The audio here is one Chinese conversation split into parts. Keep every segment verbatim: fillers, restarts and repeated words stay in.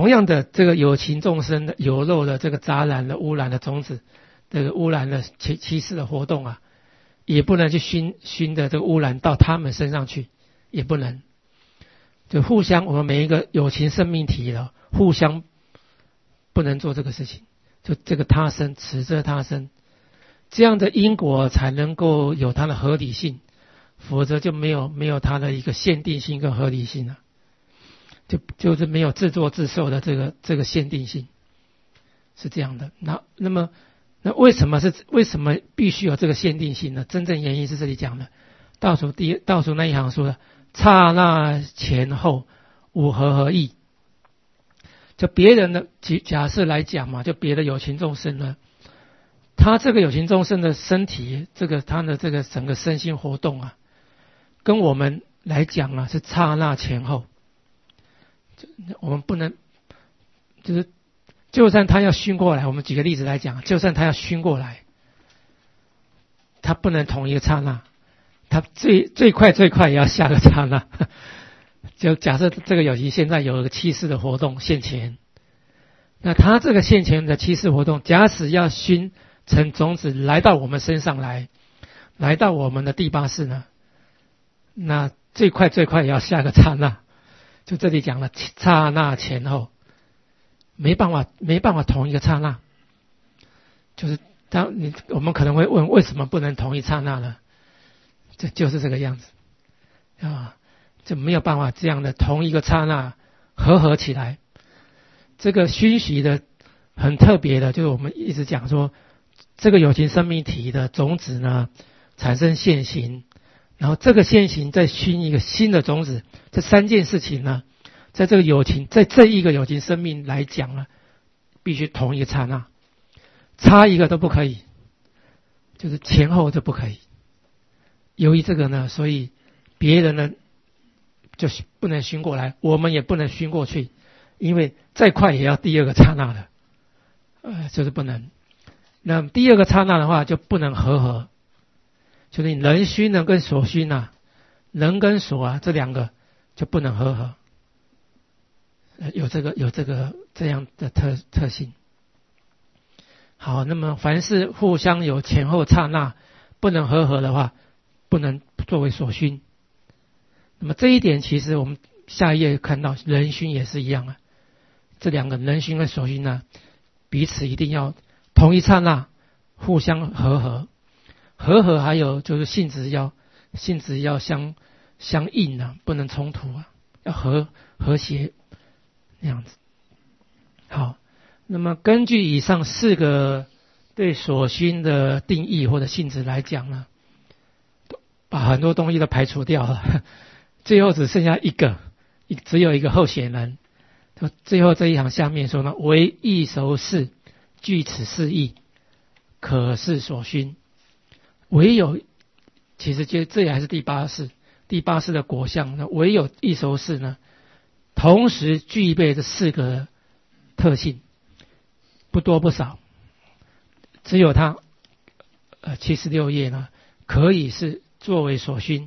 同样的，这个有情众生的有漏的这个杂染的污染的种子，这个污染的歧歧视的活动啊，也不能去熏熏的这个污染到他们身上去，也不能。就互相，我们每一个有情生命体了，互相不能做这个事情。就这个他生，此则他生，这样的因果才能够有它的合理性，否则就没有没有它的一个限定性跟合理性了。就就是没有自作自受的这个这个限定性，是这样的。那那么那为什么是为什么必须有这个限定性呢？真正原因是这里讲的，倒数第一倒数那一行说的，刹那前后五合合意。就别人的假设来讲嘛，就别的有情众生呢，他这个有情众生的身体，这个他的这个整个身心活动啊，跟我们来讲啊是刹那前后。我们不能，就是就算他要熏过来，我们举个例子来讲，就算他要熏过来，他不能同一个刹那，他最最快最快也要下个刹那。就假设这个有情现在有一个七世的活动现前，那他这个现前的七世活动，假使要熏成种子来到我们身上来，来到我们的第八世呢，那最快最快也要下个刹那。就这里讲了刹那前后，没办法没办法同一个刹那。就是当你我们可能会问，为什么不能同一刹那呢？这就是这个样子啊，就没有办法这样的同一个刹那合合起来。这个熏习的很特别的，就是我们一直讲说，这个有情生命体的种子呢产生现行，然后这个现行再熏一个新的种子，这三件事情呢，在这个有情，在这一个有情生命来讲呢，必须同一个刹那，差一个都不可以，就是前后都不可以。由于这个呢，所以别人呢就不能熏过来，我们也不能熏过去，因为再快也要第二个刹那的，呃，就是不能。那第二个刹那的话就不能合合。就是你人熏呢跟所熏啊，人跟所啊这两个就不能合合，有这个有这个这样的特特性。好，那么凡是互相有前后刹那不能合合的话，不能作为所熏。那么这一点其实我们下一页看到人熏也是一样啊，这两个人熏跟所熏呢，彼此一定要同一刹那互相合合。合合还有就是性质要性质要相相应啊，不能冲突啊，要和和谐那样子。好，那么根据以上四个对所熏的定义或者性质来讲呢，把很多东西都排除掉了，最后只剩下一个，只有一个候选人。最后这一行下面说呢，唯意熟事，据此事义，可是所熏。唯有，其实这这也还是第八世，第八世的果相呢，唯有意熟事呢，同时具备这四个特性，不多不少，只有它，呃，七十六页呢，可以是作为所熏，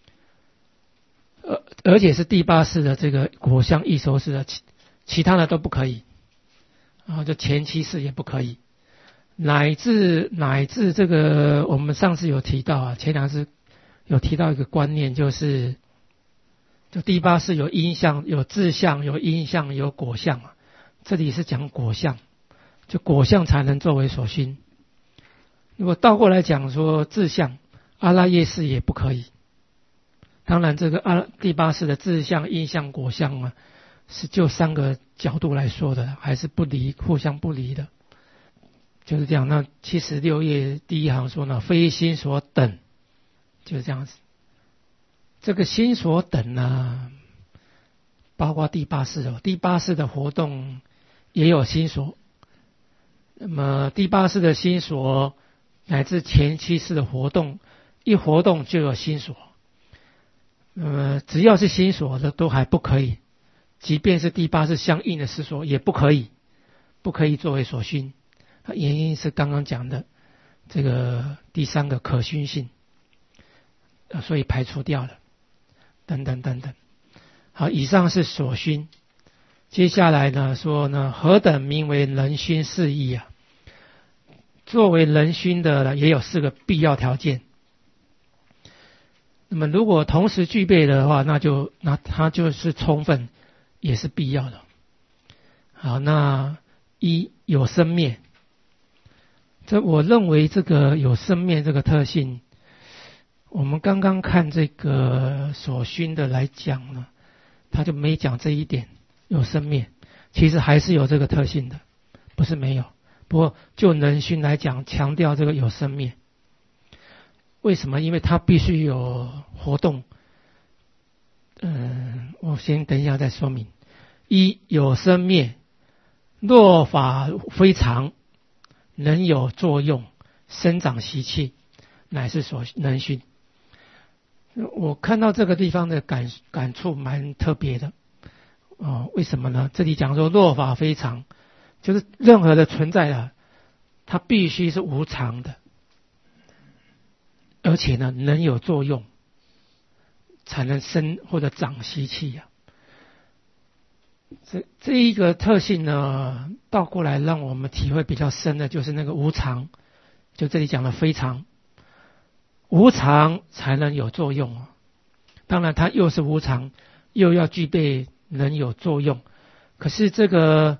而而且是第八世的这个果相意熟事的，其其他的都不可以，然后就前七世也不可以。乃至乃至这个我们上次有提到啊，前两次有提到一个观念，就是就第八世有因相、有自相、有因相、有果相啊。这里是讲果相，就果相才能作为所熏。如果倒过来讲说自相，阿拉耶识也不可以。当然这个阿第八世的自相、因相、果相啊，是就三个角度来说的，还是不离，互相不离的。就是这样。那七十六页第一行说呢，非心所等，就是这样子。这个心所等呢，包括第八世哦，第八世的活动也有心所。那么第八世的心所乃至前七世的活动，一活动就有心所。那么只要是心所的都还不可以，即便是第八世相应的思所也不可以，不可以作为所熏。原因是刚刚讲的这个第三个可熏性，所以排除掉了，等等等等。好，以上是所熏。 接下来呢说呢，何等名为人熏四义啊？作为人熏的也有四个必要条件。那么如果同时具备的话，那就那它就是充分，也是必要的。好，那一有生灭，这我认为这个有生灭这个特性，我们刚刚看这个所熏的来讲呢，他就没讲这一点，有生灭，其实还是有这个特性的，不是没有。不过就人熏来讲，强调这个有生灭。为什么？因为它必须有活动。嗯，我先等一下再说明。一有生灭，若法非常，能有作用，生长习气，乃是所能熏。我看到这个地方的感感触蛮特别的。哦，为什么呢？这里讲说若法非常，就是任何的存在啊，它必须是无常的。而且呢，能有作用，才能生或者长习气呀、啊。这这一个特性呢，倒过来让我们体会比较深的，就是那个无常。就这里讲的非常，无常才能有作用啊。当然，它又是无常，又要具备能有作用。可是这个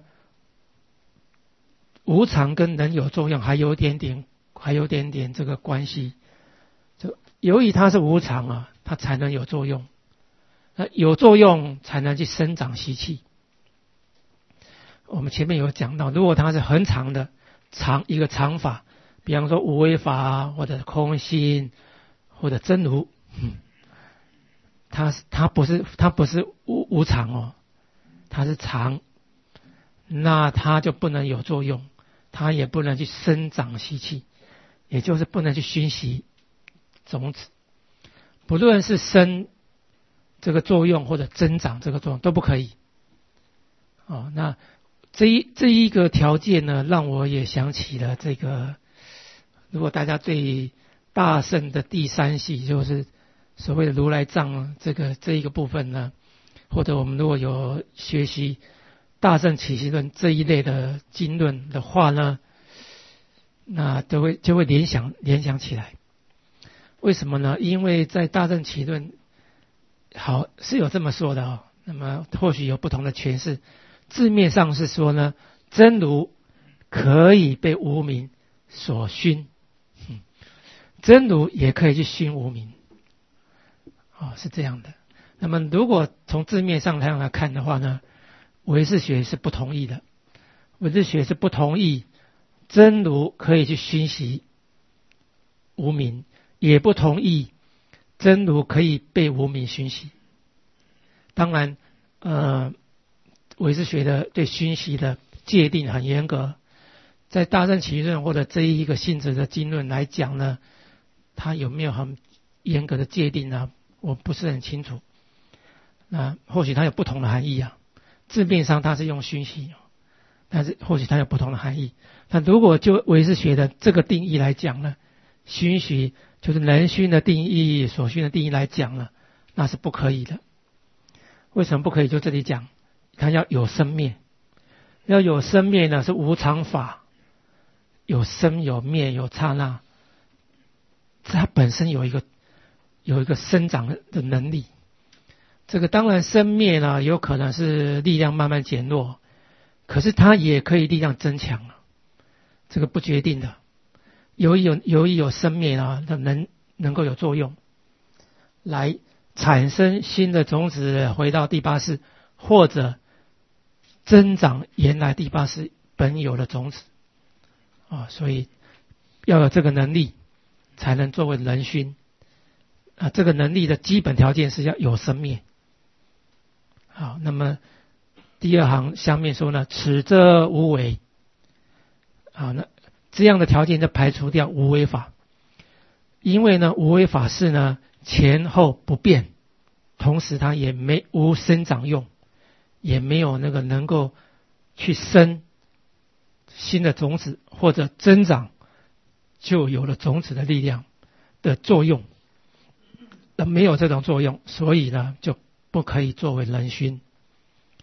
无常跟能有作用还有点点，还有点点这个关系。就由于它是无常啊，它才能有作用，那有作用才能去生长习气。我们前面有讲到，如果它是很长的长一个长法，比方说无为法或者空心或者真如，嗯，它它不是它不是无无常哦，它是常，那它就不能有作用，它也不能去生长习气，也就是不能去熏习种子，不论是生这个作用或者增长这个作用都不可以。哦，那这一这一个条件呢，让我也想起了这个，如果大家对大乘的第三系，就是所谓的如来藏这个这一个部分呢，或者我们如果有学习大乘起信论这一类的经论的话呢，那都会就会联想联想起来。为什么呢？因为在大乘起论，好是有这么说的哦。那么或许有不同的诠释。字面上是说呢，真如可以被无明所熏，嗯，真如也可以去熏无明，哦，是这样的。那么如果从字面上来看的话呢，唯识学是不同意的。唯识学是不同意真如可以去熏习无明，也不同意真如可以被无明熏习。当然，呃，唯识学的对熏习的界定很严格，在大乘起论或者这一个性质的经论来讲呢，它有没有很严格的界定呢？我不是很清楚。那或许它有不同的含义啊。字面上它是用熏习，但是或许它有不同的含义。那如果就唯识学的这个定义来讲呢，熏习就是能熏的定义，所熏的定义来讲呢，那是不可以的。为什么不可以？就这里讲，它要有生灭，要有生灭呢是无常法，有生有灭有刹那，它本身有一个有一个生长的能力。这个当然生灭呢，有可能是力量慢慢减弱，可是它也可以力量增强了，这个不决定的。由于有由于有生灭啊，能能够有作用，来产生新的种子回到第八识，或者增长原来第八识本有的种子啊，所以要有这个能力，才能作为人熏啊。这个能力的基本条件是要有生灭。好，那么第二行下面说呢，此则无为。好，那这样的条件就排除掉无为法，因为呢，无为法是呢前后不变，同时它也没无生长用，也没有那个能够去生新的种子或者增长就有了种子的力量的作用，那没有这种作用，所以呢就不可以作为人熏。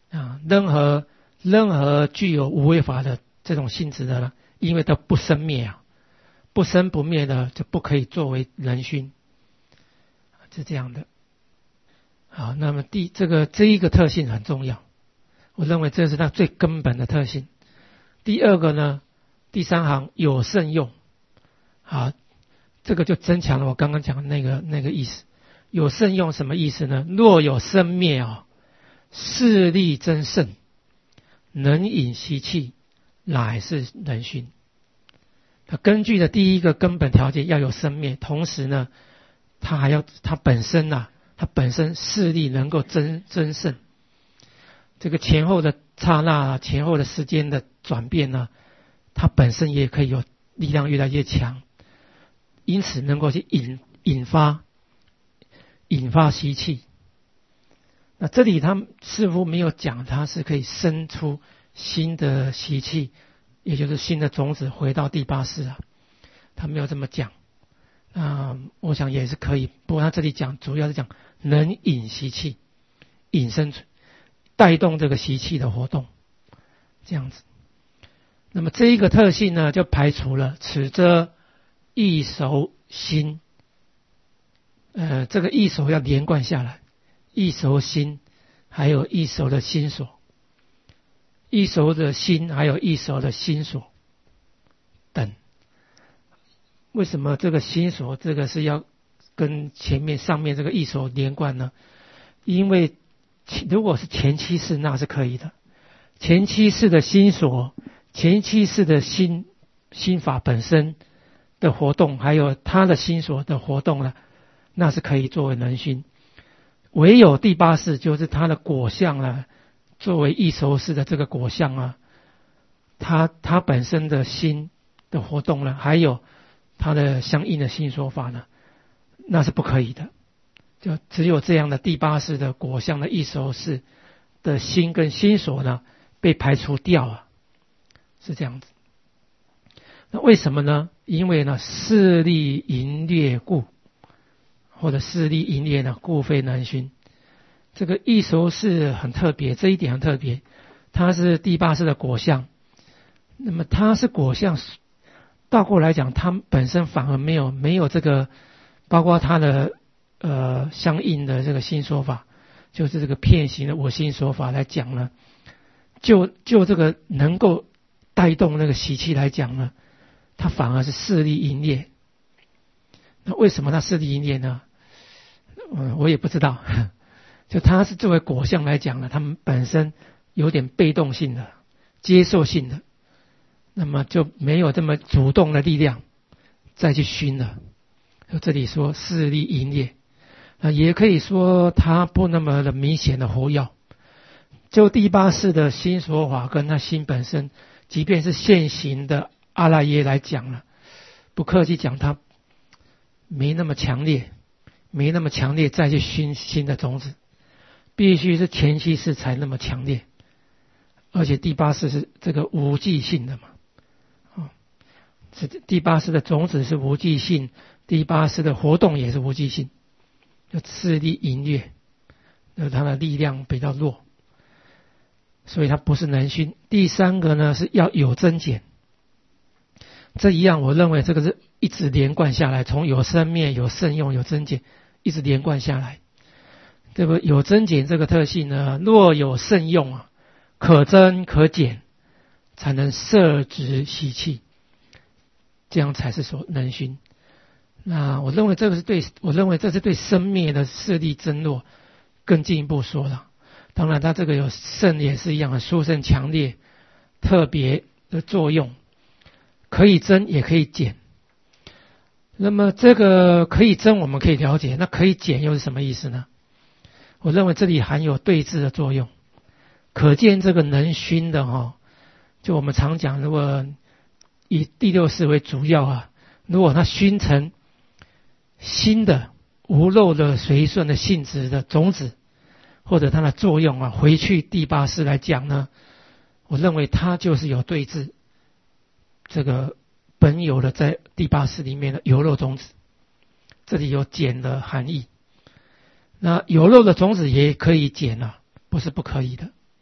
啊，任何任何具有无为法的这种性质的呢，因为都不生灭啊，不生不灭的就不可以作为人熏，是这样的。好，那么第这个这一个特性很重要，我认为这是它最根本的特性。第二个呢，第三行有圣用，好，这个就增强了我刚刚讲的那个那个意思。有圣用什么意思呢？若有生灭啊，势力增盛，能引习气，乃是人熏。它根据的第一个根本条件要有生灭，同时呢，它还要它本身啊，它本身势力能够增增盛。这个前后的刹那，前后的时间的转变呢，它本身也可以有力量越来越强，因此能够去引引发引发习气。那这里他似乎没有讲它是可以生出新的习气，也就是新的种子回到第八世啊，他没有这么讲。啊、呃，我想也是可以，不过他这里讲主要是讲能引习气，引生带动这个习气的活动，这样子。那么这一个特性呢，就排除了此则异熟心，呃，这个异熟要连贯下来，异熟心，还有异熟的心所，异熟的心，还有异熟的心所等。为什么这个心所这个是要跟前面上面这个异熟连贯呢？因为如果是前七世那是可以的，前七世的心所，前七世的心心法本身的活动，还有他的心所的活动呢，那是可以作为能熏。唯有第八世就是他的果相啊，作为异熟世的这个果相啊，他他本身的心的活动呢，还有他的相应的心所法呢，那是不可以的。就只有这样的第八世的果相的异熟世的心跟心所呢，被排除掉啊，是这样子。那为什么呢？因为呢，势力淫劣故，或者势力淫劣呢，故非能熏。这个异熟世很特别，这一点很特别，它是第八世的果相。那么它是果相，倒过来讲，它本身反而没有没有这个，包括它的呃相应的这个心说法，就是这个片行的我心说法来讲呢，就就这个能够带动那个习气来讲呢，它反而是势力淫劣。那为什么它势力淫劣呢？嗯，我也不知道。就它是作为果相来讲呢，它们本身有点被动性的、接受性的，那么就没有这么主动的力量再去熏了。这里说势力淫劣，啊，也可以说它不那么的明显的活跃。就第八世的心说法跟它心本身，即便是现行的阿赖耶来讲了，不客气讲，它没那么强烈，没那么强烈再去熏新的种子，必须是前七世才那么强烈，而且第八世是这个无记性的嘛，哦，是第八世的种子是无记性，第八世的活动也是无记性，就势力淫劣，那它的力量比较弱，所以它不是能熏。第三个呢是要有增减，这一样我认为这个是一直连贯下来，从有生灭、有圣用、有增减，一直连贯下来。这个有增减这个特性呢，若有圣用啊，可增可减，才能摄执习气，这样才是所能熏。那我认为这个是对，我认为这是对生灭的势力增弱更进一步说了。当然，它这个有圣也是一样的，殊胜强烈特别的作用，可以增也可以减。那么这个可以增我们可以了解，那可以减又是什么意思呢？我认为这里含有对峙的作用，可见这个能熏的哈、哦，就我们常讲，如果以第六世为主要啊，如果它熏成新的无漏的随顺的性质的种子，或者它的作用啊，回去第八世来讲呢，我认为它就是有对峙这个本有的在第八世里面的有漏种子，这里有减的含义。那有漏的种子也可以减啊，不是不可以的。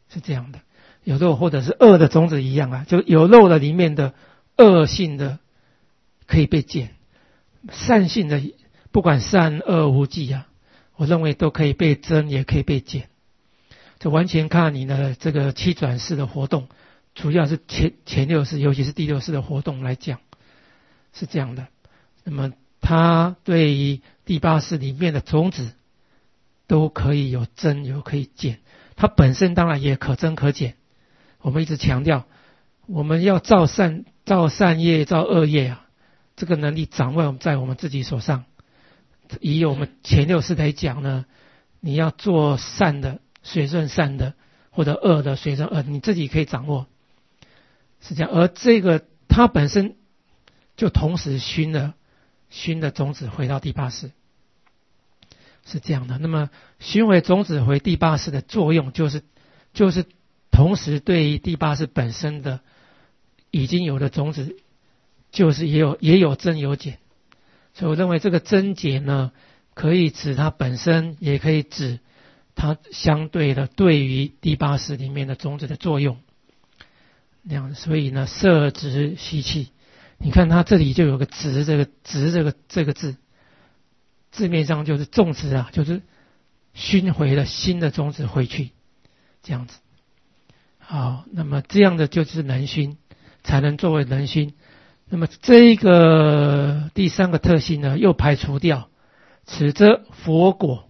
是这样的。有肉或者是恶的种子一样啊，就有肉的里面的恶性的可以被剪，善性的不管善恶无忌啊，我认为都可以被增也可以被减，就完全看你的这个七转世的活动，主要是前前六世尤其是第六世的活动来讲是这样的。那么它对于第八世里面的种子都可以有增有可以减，它本身当然也可增可减。我们一直强调我们要造善造善业造恶业啊，这个能力掌握在我们自己手上。以我们前六世来讲呢，你要做善的随顺善的，或者恶的随顺恶，你自己可以掌握，是这样。而这个它本身就同时熏了熏的种子回到第八世，是这样的。那么熏回种子回第八世的作用就是就是同时对于第八世本身的已经有的种子就是也有也有增有减，所以我认为这个增减呢，可以指它本身，也可以指它相对的对于第八世里面的种子的作用。那样，所以呢，摄植吸气，你看它这里就有个植这个植这个这个字，字面上就是种植啊，就是熏回了新的种子回去，这样子。好，那么这样的就是能熏，才能作为能熏。那么这个第三个特性呢，又排除掉，此则佛果，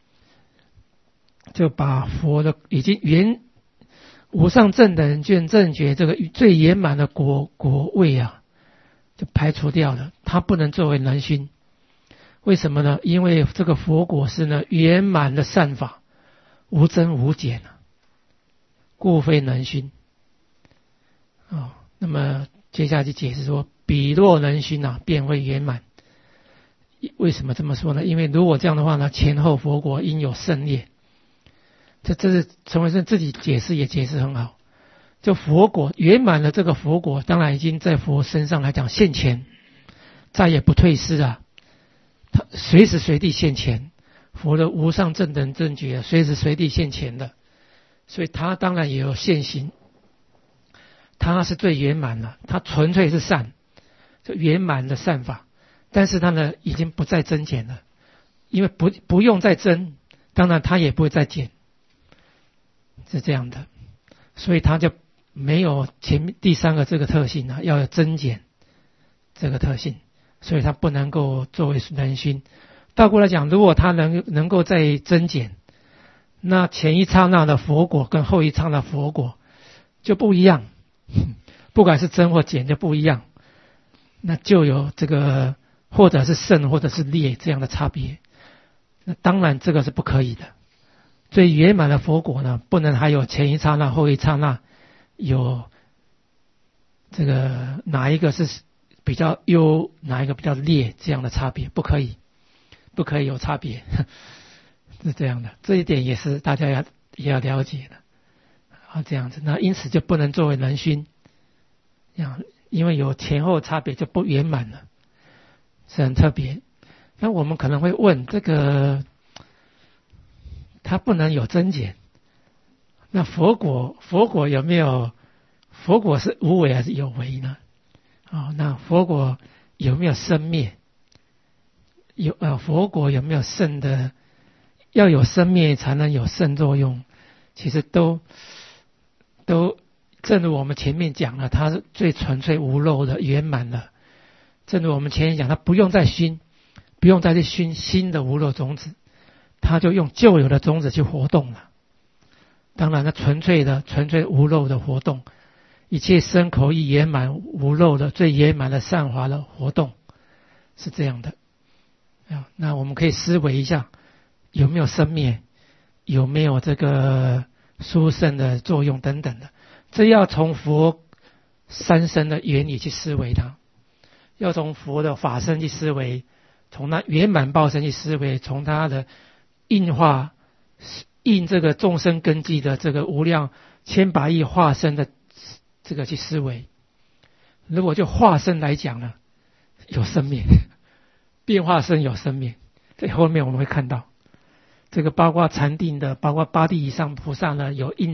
就把佛的已经圆无上正等觉正觉这个最圆满的果果位啊，就排除掉了，它不能作为能熏。为什么呢？因为这个佛果是呢圆满的善法，无增无减啊，故非能熏。哦，那么接下来就解释说，彼若能熏啊，便会圆满。为什么这么说呢？因为如果这样的话呢，前后佛果应有胜劣。这这是陈文生自己解释也解释很好。就佛果圆满了，这个佛果当然已经在佛身上来讲现前，再也不退失啊，他随时随地现前，佛的无上正等正觉随时随地现前的，所以他当然也有现行。它是最圆满了，它纯粹是善，就圆满的善法，但是它呢已经不再增减了，因为不不用再增，当然它也不会再减，是这样的，所以它就没有前面第三个这个特性啊，要有增减这个特性，所以它不能够作为能熏。倒过来讲，如果它能能够再增减，那前一刹那的佛果跟后一刹那佛果就不一样。不管是增或减就不一样，那就有这个或者是胜或者是劣这样的差别。那当然这个是不可以的。最圆满的佛果呢，不能还有前一刹那后一刹那有这个哪一个是比较优，哪一个比较劣这样的差别，不可以，不可以有差别，是这样的。这一点也是大家要也要了解的。啊，这样子，那因此就不能作为能熏，这样，因为有前后差别就不圆满了，是很特别。那我们可能会问，这个它不能有增减，那佛果佛果有没有？佛果是无为还是有为呢？哦，那佛果有没有生灭？有呃，佛果有没有胜的？要有生灭才能有胜作用，其实都。都正如我们前面讲了，它是最纯粹无漏的圆满的。正如我们前面讲，它不用再熏，不用再去熏新的无漏种子，它就用旧有的种子去活动了。当然，它纯粹的、纯粹无漏的活动，一切身口意圆满无漏的、最圆满的善华的活动，是这样的。啊，那我们可以思维一下，有没有生灭，有没有这个殊胜的作用等等的，这要从佛三身的原理去思维它，要从佛的法身去思维，从那圆满报身去思维，从它的应化应这个众生根基的这个无量千百亿化身的这个去思维。如果就化身来讲呢，有生灭，变化身有生灭，在后面我们会看到。这个包括禅定的，包括八地以上菩萨呢，有应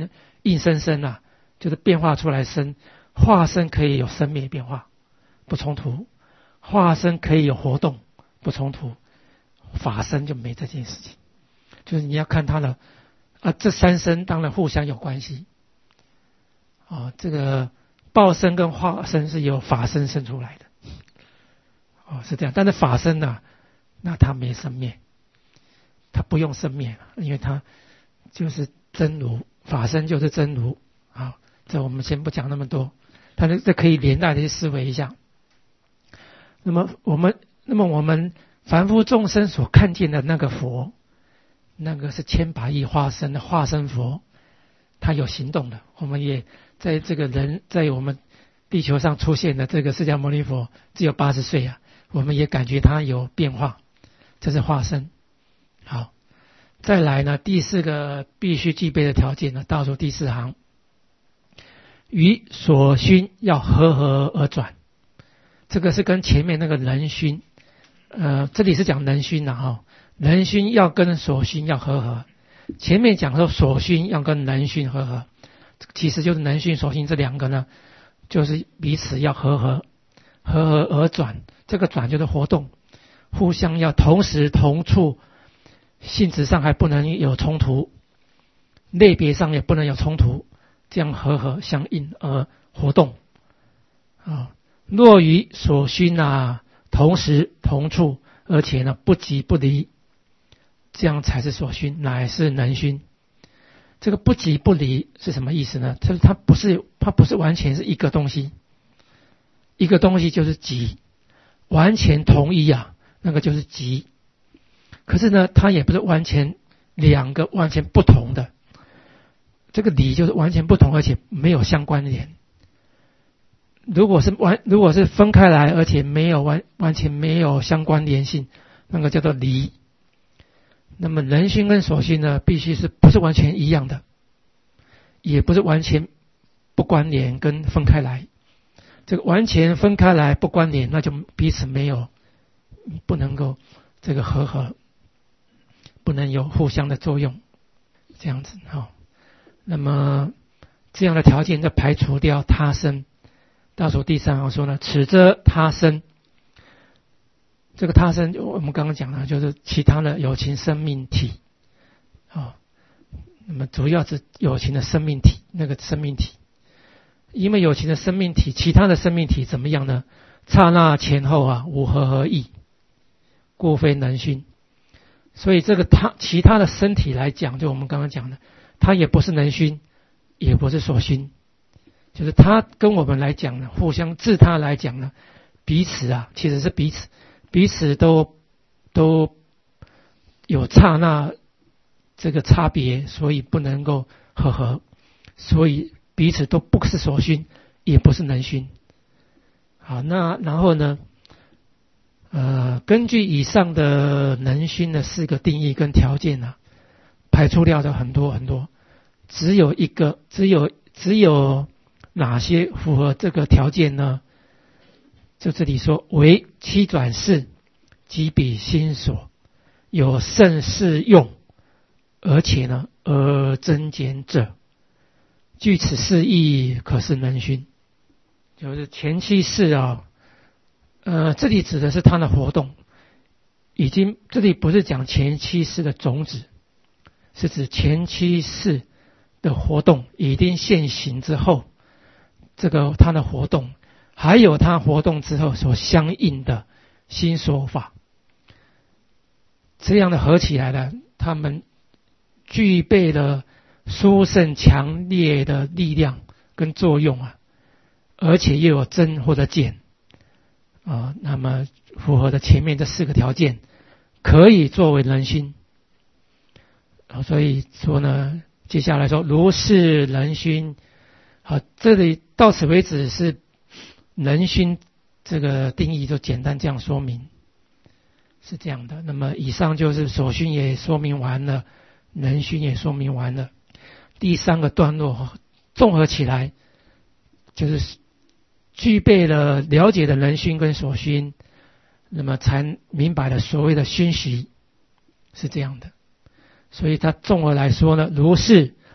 应生生啊，就是变化出来生。化身可以有生灭变化，不冲突；化身可以有活动，不冲突。法身就没这件事情，就是你要看它的啊，这三身当然互相有关系。哦，这个报身跟化身是由法身生出来的，哦是这样。但是法身呢、啊，那它没生灭，它不用生灭，因为它就是真如，法身就是真如。好，这我们先不讲那么多，但是这可以连带的去思维一下。那么我们，那么我们凡夫众生所看见的那个佛，那个是千百亿化身的化身佛，他有行动的。我们也在这个人在我们地球上出现的这个释迦牟尼佛只有八十岁啊，我们也感觉他有变化，这是化身。好，再来呢，第四个必须具备的条件呢，倒数第四行，于所熏要和合而转。这个是跟前面那个能熏，呃，这里是讲能熏的哈，能熏要跟所熏要和合。前面讲说所熏要跟能熏和合，其实就是能熏所熏这两个呢，就是彼此要和合，和合而转。这个转就是活动，互相要同时同处，性质上还不能有冲突，类别上也不能有冲突，这样和合相应而活动啊。若于所熏啊，同时同处，而且呢不即不离，这样才是所熏，乃是能熏。这个不即不离是什么意思呢？就是它不是它不是完全是一个东西，一个东西就是即，完全同一啊，那个就是即。可是呢，它也不是完全两个完全不同的，这个离就是完全不同，而且没有相关联。如果是完，如果是分开来，而且没有完完全没有相关联性，那个叫做离。那么能熏跟所熏呢，必须是不是完全一样的，也不是完全不关联跟分开来。这个完全分开来不关联，那就彼此没有，不能够这个和合，不能有互相的作用，这样子哈、哦。那么这样的条件就排除掉他生。倒数第三行说呢，此则他生。这个他生我们刚刚讲了，就是其他的有情生命体啊、哦。那么主要是有情的生命体，那个生命体，因为有情的生命体，其他的生命体怎么样呢？刹那前后啊，无合合意，故非能熏。所以这个他其他的身体来讲，就我们刚刚讲的，它也不是能熏，也不是所熏。就是他跟我们来讲呢，互相自他来讲呢，彼此啊，其实是彼此，彼此都都有刹那这个差别，所以不能够和合，所以彼此都不是所熏，也不是能熏。好，那然后呢，呃，根据以上的能熏的四个定义跟条件呢、啊，排除掉的很多很多，只有一个，只有只有。哪些符合这个条件呢？就这里说，为七转世，即彼心所，有甚适用，而且呢，而增减者，据此事义，可是能熏。就是前七世啊，呃，这里指的是它的活动，已经这里不是讲前七世的种子，是指前七世的活动已经现行之后。这个它的活动，还有它活动之后所相应的新说法，这样的合起来的，他们具备了殊胜强烈的力量跟作用啊，而且又有增或者减啊，那么符合的前面这四个条件，可以作为能熏。所以说呢，接下来说如是能熏。好，这里到此为止是能熏这个定义就简单这样说明，是这样的。那么以上就是所熏也说明完了，能熏也说明完了。第三个段落综合起来，就是具备了了解的能熏跟所熏，那么才明白了所谓的熏习是这样的。所以它综合来说呢，如是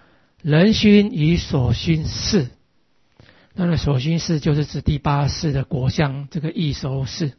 人熏与所熏事。那么所熏事就是指第八世的果相这个异熟事。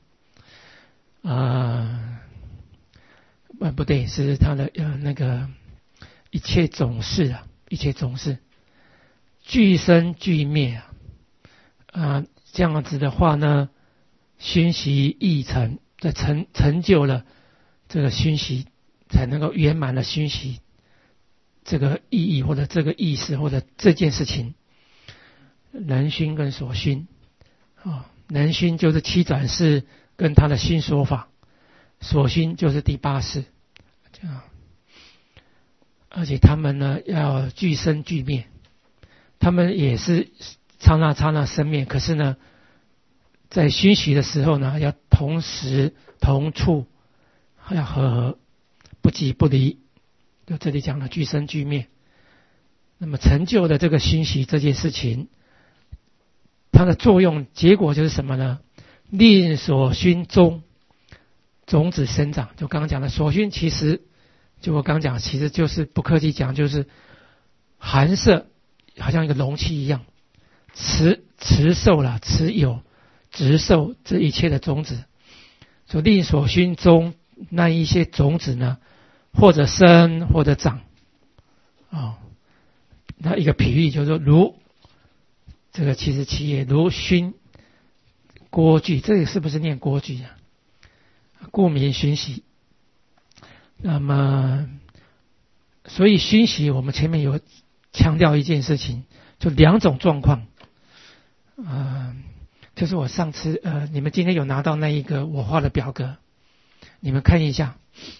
啊、呃，不对，是他的呃那个一切总事啊，一切总事，俱生俱灭啊。啊、呃，这样子的话呢，熏习意成，这成成就了这个熏习，才能够圆满的熏习这个意义或者这个意思或者这件事情。人熏跟所熏啊，人熏就是七转世跟他的熏说法，所熏就是第八世，这样。而且他们呢要俱生俱灭，他们也是刹那刹那生灭，可是呢，在熏习的时候呢，要同时同处，要和合，不即不离。就这里讲了俱生俱灭。那么成就的这个熏习这件事情，它的作用结果就是什么呢？令所熏中种子生长。就刚刚讲的所熏，其实就我刚刚讲，其实就是不客气讲，就是含摄，好像一个容器一样，持持受了，持有植受这一切的种子。所令所熏中那一些种子呢，或者生或者长。哦，那一个比喻就是说，如这个七十七页，如熏锅具，这个是不是念锅具啊？故名熏习。那么，所以熏习我们前面有强调一件事情，就两种状况。呃，就是我上次呃，你们今天有拿到那一个我画的表格，你们看一下。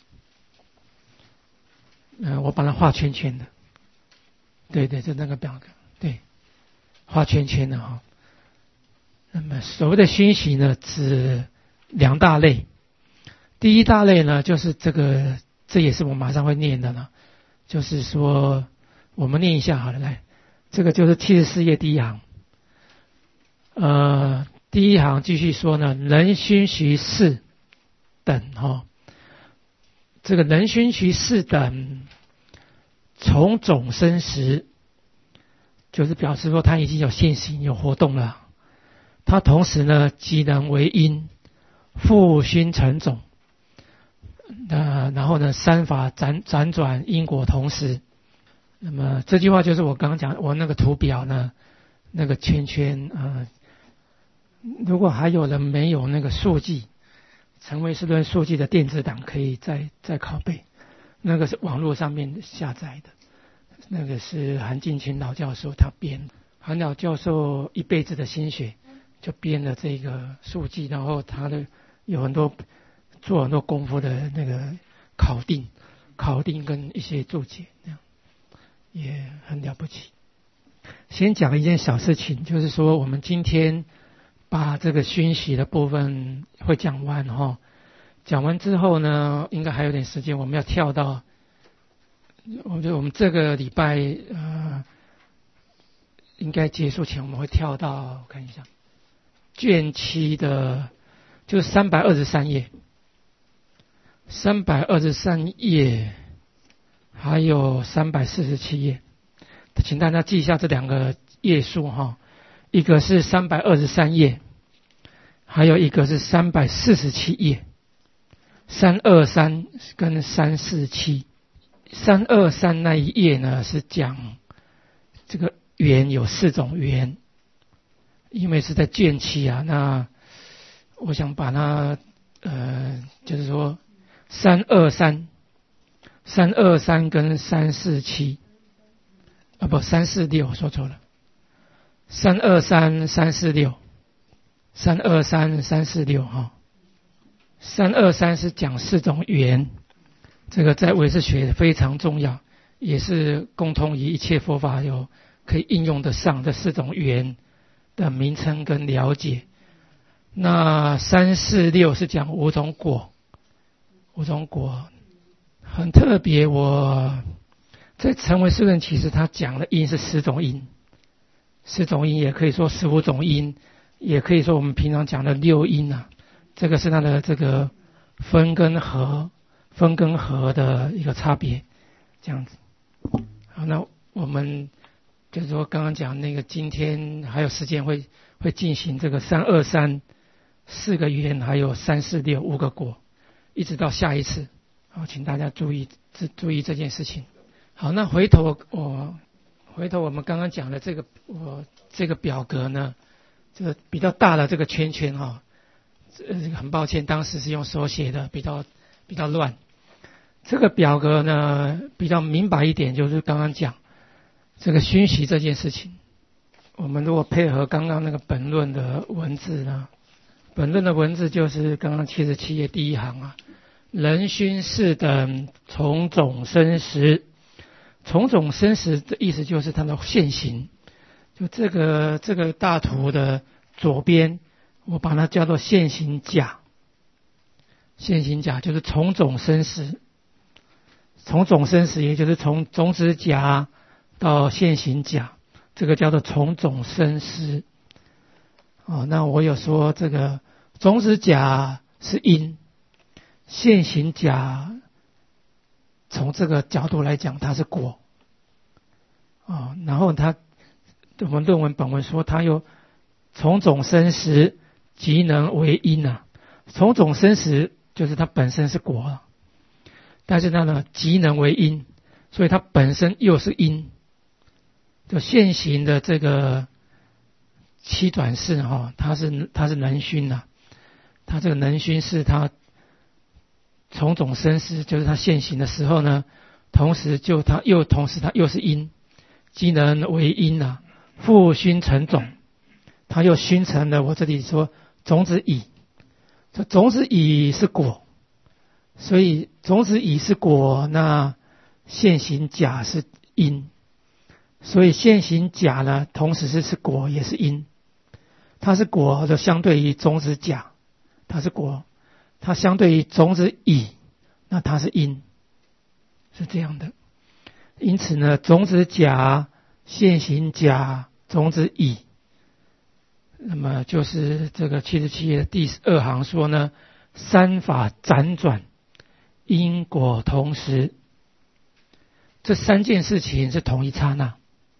呃，我把它画圈圈的。对对，就那个表格，对。画圈圈的哈。那么所谓的熏习呢，指两大类。第一大类呢，就是这个，这也是我马上会念的了。就是说，我们念一下好了，来，这个就是七十四页第一行。呃，第一行继续说呢，人熏习事等哈、哦，这个人熏习事等，从种生时。就是表示说他已经有现行有活动了，他同时呢即能为因，复熏成种，呃，然后呢三法辗辗转因果同时。那么这句话就是我刚刚讲我那个图表呢，那个圈圈呃，如果还有人没有那个数据，成为世论数据的电子档，可以再再拷贝，那个是网络上面下载的。那个是韩进群老教授他编，韩老教授一辈子的心血就编了这个书籍，然后他的有很多做很多功夫的那个考定、考定跟一些注解，这样也很了不起。先讲一件小事情，就是说我们今天把这个熏习的部分会讲完哈，讲完之后呢，应该还有点时间，我们要跳到。我觉得我们这个礼拜呃，应该结束前我们会跳到我看一下卷七的，就是三百二十三页，三百二十三页，还有三百四十七页，请大家记一下这两个页数哈，一个是三百二十三页，还有一个是三百四十七页，三二三跟三四七。三二三那一页呢是讲这个缘有四种缘，因为是在卷七啊，那我想把它呃就是说三二三、三二三跟三四七啊不三四六说错了，三二三、三四六、三二三、三四六哈，三二三是讲四种缘。这个在唯识学非常重要，也是共通于一切佛法有可以应用得上的四种缘的名称跟了解。那三四六是讲五种果，五种果很特别。我在成唯识论其实他讲的因是十种因，十种因也可以说十五种因，也可以说我们平常讲的六因啊，这个是它的这个分跟合。分跟合的一个差别，这样子。好，那我们就是说刚刚讲那个今天还有时间会会进行这个三二三四个圆还有三四六五个果，一直到下一次。好，请大家注意注意这件事情。好，那回头我回头我们刚刚讲的这个我这个表格呢，这个比较大的这个圈圈哈、哦，呃，很抱歉，当时是用手写的，比较比较乱。这个表格呢比较明白一点，就是刚刚讲这个熏习这件事情。我们如果配合刚刚那个本论的文字呢，本论的文字就是刚刚七十七页第一行啊，人熏四等从种生时，从种生时的意思就是它的现行。就这个这个大图的左边，我把它叫做现行甲。现行甲就是从种生时，从种生时也就是从种子甲到现行甲，这个叫做从种生时。哦，那我有说这个种子甲是因，现行甲从这个角度来讲它是果。哦，然后他我们论文本文说它又从种生时即能为因啊，从种生时就是它本身是果啊，但是它呢即能为因，所以它本身又是因。就现行的这个七转世哈、哦，它是它是能熏啊，它这个能熏是它从种生时，就是它现行的时候呢，同时就它又同时它又是因，即能为因啊，复熏成种，它又熏成了我这里说种子乙，这种子乙是果，所以种子乙是果，那现行甲是因，所以现行甲呢同时是是果也是因，它是果就相对于种子甲，它是果，它相对于种子乙，那它是因，是这样的。因此呢，种子甲、现行甲、种子乙，那么就是这个七十七页的第二行说呢，三法辗转，因果同时，这三件事情是同一刹那，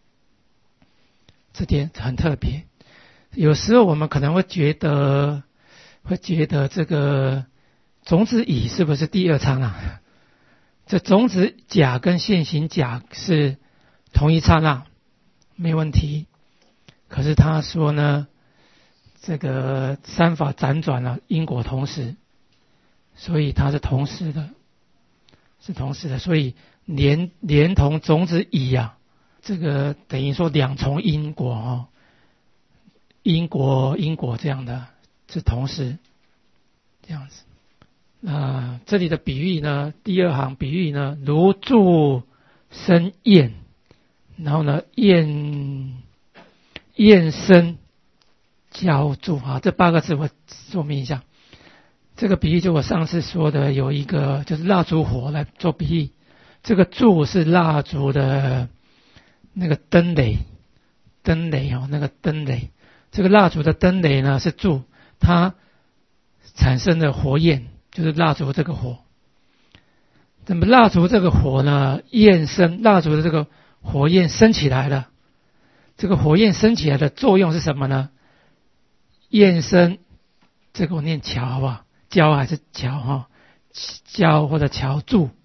这点很特别。有时候我们可能会觉得，会觉得这个种子乙是不是第二刹那？这种子甲跟现行甲是同一刹那，没问题。可是他说呢，这个三法辗转了，因果同时，所以它是同时的，是同时的，所以连连同种子乙啊，这个等于说两重因果哦，因果因果这样的是同时这样子。那这里的比喻呢，第二行比喻呢，如柱生焰，然后呢焰焰生浇筑啊，这八个字我说明一下。这个比喻就我上次说的，有一个就是蜡烛火来做比喻，这个柱是蜡烛的那个灯蕾，灯蕾哦，那个灯蕾，这个蜡烛的灯蕾呢是柱，它产生的火焰就是蜡烛这个火。那么蜡烛这个火呢，焰生，蜡烛的这个火焰升起来了，这个火焰升起来的作用是什么呢？焰生，这个我念桥好不好？焦还是桥哈？焦或者桥柱，